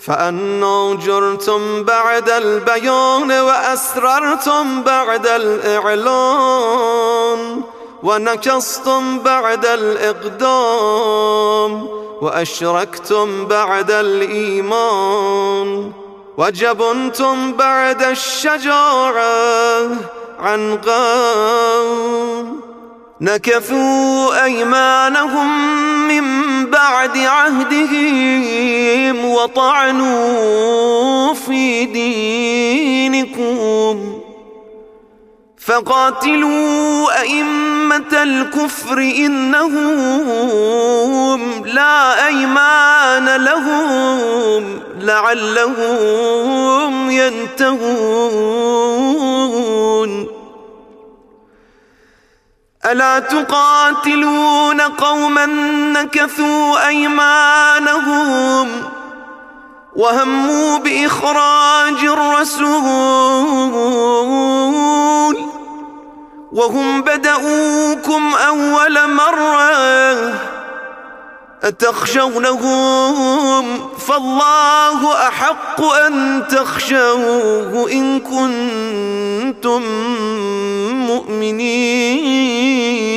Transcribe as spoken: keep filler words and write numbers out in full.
فأنى جرتم بعد البيان وأسررتم بعد الإعلان ونكصتم بعد الإقدام وأشركتم بعد الإيمان وجبنتم بعد الشجاعة عن قوم نكثوا أيمانهم من بعد عهدهم وطعنوا في دينكم فقاتلوا أئمة الكفر إنهم لا أيمان لهم لعلهم ينتهون ألا تقاتلون قوما نكثوا أيمانهم وهموا بإخراج الرسول وهم بدؤوكم أول مرة أتخشونهم فالله أحق أن تخشوه إن كنتم مؤمنين